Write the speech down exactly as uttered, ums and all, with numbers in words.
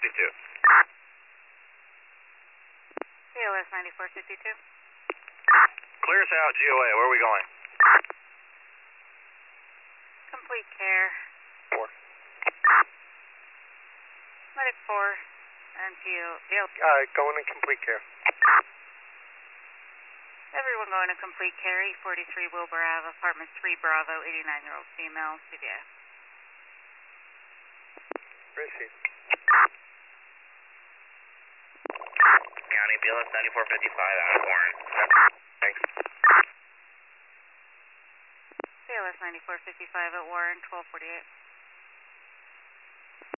fifty-two. C O S ninety-four fifty-two. Clear us out, G O A. Where are we going? Complete care. Four. Medic four. And P O. Uh, going in complete care. Everyone going to complete care. eight forty-three Wilbur Ave, apartment three Bravo, eighty-nine-year-old female, C V I. Receive. County B L S ninety-four fifty-five out of Warren. Thanks. C O S ninety-four fifty-five at Warren, twelve forty-eight.